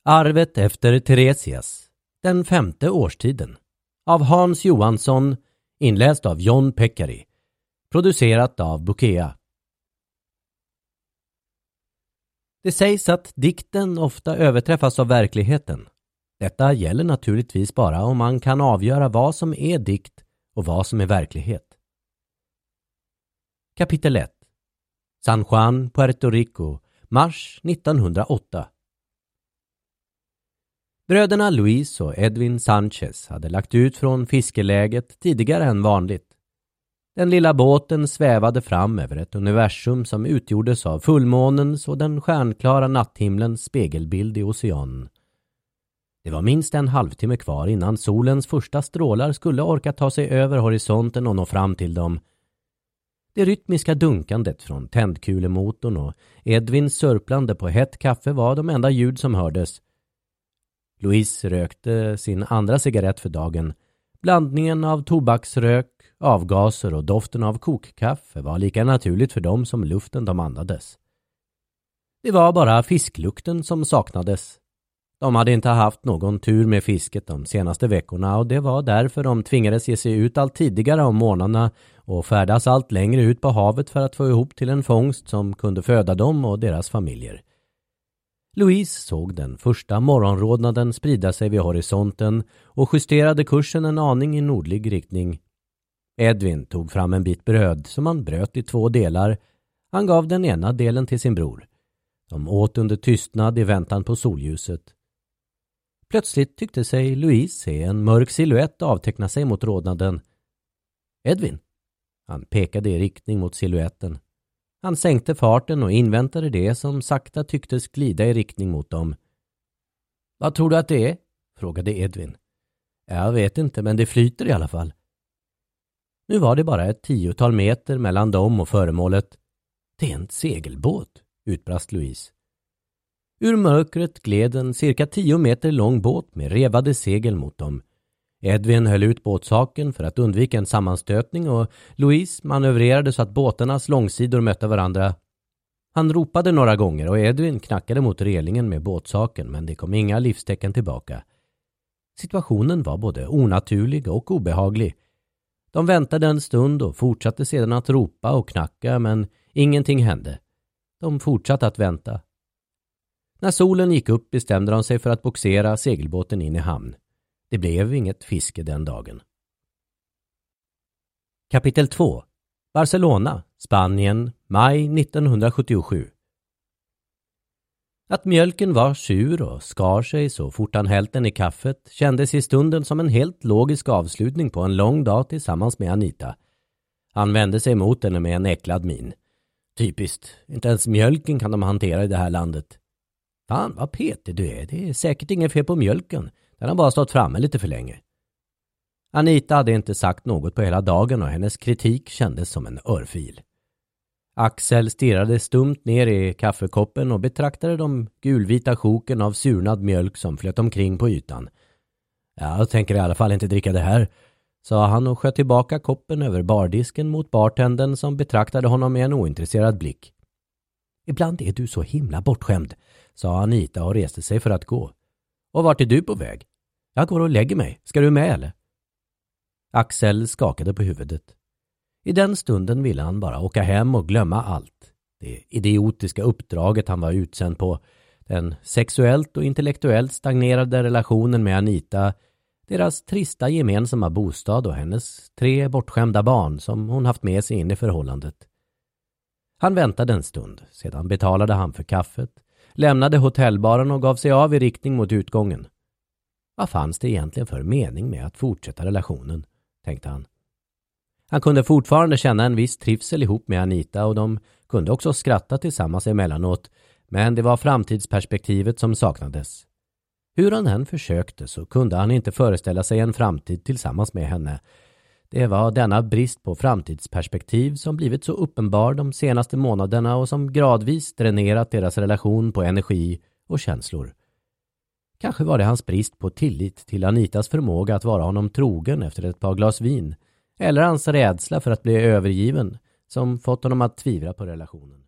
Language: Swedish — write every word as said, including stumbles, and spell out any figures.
Arvet efter Teresias, den femte årstiden, av Hans Johansson, inläst av John Pekkari, producerat av Bokea. Det sägs att dikten ofta överträffas av verkligheten. Detta gäller naturligtvis bara om man kan avgöra vad som är dikt och vad som är verklighet. Kapitel ett. San Juan, Puerto Rico, mars nittonhundraåtta. Bröderna Luis och Edwin Sanchez hade lagt ut från fiskeläget tidigare än vanligt. Den lilla båten svävade fram över ett universum som utgjordes av fullmånens och den stjärnklara natthimlens spegelbild i oceanen. Det var minst en halvtimme kvar innan solens första strålar skulle orka ta sig över horisonten och nå fram till dem. Det rytmiska dunkandet från tändkulemotorn och Edvins sörplande på hett kaffe var de enda ljud som hördes. Louise rökte sin andra cigarett för dagen. Blandningen av tobaksrök, avgaser och doften av kokkaffe var lika naturligt för dem som luften de andades. Det var bara fisklukten som saknades. De hade inte haft någon tur med fisket de senaste veckorna och det var därför de tvingades ge sig ut allt tidigare om morgnarna och färdas allt längre ut på havet för att få ihop till en fångst som kunde föda dem och deras familjer. Louise såg den första morgonrodnaden sprida sig vid horisonten och justerade kursen en aning i nordlig riktning. Edwin tog fram en bit bröd som han bröt i två delar. Han gav den ena delen till sin bror. De åt under tystnad i väntan på solljuset. Plötsligt tyckte sig Louise se en mörk silhuett avteckna sig mot rodnaden. Edwin. Han pekade i riktning mot silhuetten. Han sänkte farten och inväntade det som sakta tycktes glida i riktning mot dem. Vad tror du att det är? Frågade Edwin. Jag vet inte, men det flyter i alla fall. Nu var det bara ett tiotal meter mellan dem och föremålet. Det är en segelbåt, utbrast Louise. Ur mörkret gled en cirka tio meter lång båt med revade segel mot dem. Edwin höll ut båtsaken för att undvika en sammanstötning och Louise manövrerade så att båtarnas långsidor mötte varandra. Han ropade några gånger och Edwin knackade mot relingen med båtsaken, men det kom inga livstecken tillbaka. Situationen var både onaturlig och obehaglig. De väntade en stund och fortsatte sedan att ropa och knacka, men ingenting hände. De fortsatte att vänta. När solen gick upp bestämde de sig för att boxera segelbåten in i hamn. Det blev inget fiske den dagen. Kapitel två. Barcelona, Spanien, maj nittonhundrasjuttiosju. Att mjölken var sur och skar sig så fort han hällt den i kaffet kändes i stunden som en helt logisk avslutning på en lång dag tillsammans med Anita. Han vände sig mot henne med en äcklad min. Typiskt, inte ens mjölken kan de hantera i det här landet. Fan vad petig du är, det är säkert ingen fel på mjölken. Den har bara stått framme lite för länge. Anita hade inte sagt något på hela dagen och hennes kritik kändes som en örfil. Axel stirrade stumt ner i kaffekoppen och betraktade de gulvita sjoken av surnad mjölk som flöt omkring på ytan. Jag tänker i alla fall inte dricka det här, sa han och sköt tillbaka koppen över bardisken mot bartendern som betraktade honom med en ointresserad blick. Ibland är du så himla bortskämd, sa Anita och reste sig för att gå. Och vart är du på väg? Jag går och lägger mig. Ska du med eller? Axel skakade på huvudet. I den stunden ville han bara åka hem och glömma allt. Det idiotiska uppdraget han var utsänd på. Den sexuellt och intellektuellt stagnerade relationen med Anita. Deras trista gemensamma bostad och hennes tre bortskämda barn som hon haft med sig in i förhållandet. Han väntade en stund. Sedan betalade han för kaffet. Lämnade hotellbaren och gav sig av i riktning mot utgången. Vad fanns det egentligen för mening med att fortsätta relationen, tänkte han. Han kunde fortfarande känna en viss trivsel ihop med Anita och de kunde också skratta tillsammans emellanåt, men det var framtidsperspektivet som saknades. Hur han än försökte så kunde han inte föreställa sig en framtid tillsammans med henne. Det var denna brist på framtidsperspektiv som blivit så uppenbar de senaste månaderna och som gradvis dränerat deras relation på energi och känslor. Kanske var det hans brist på tillit till Anitas förmåga att vara honom trogen efter ett par glas vin, eller hans rädsla för att bli övergiven som fått honom att tvivla på relationen.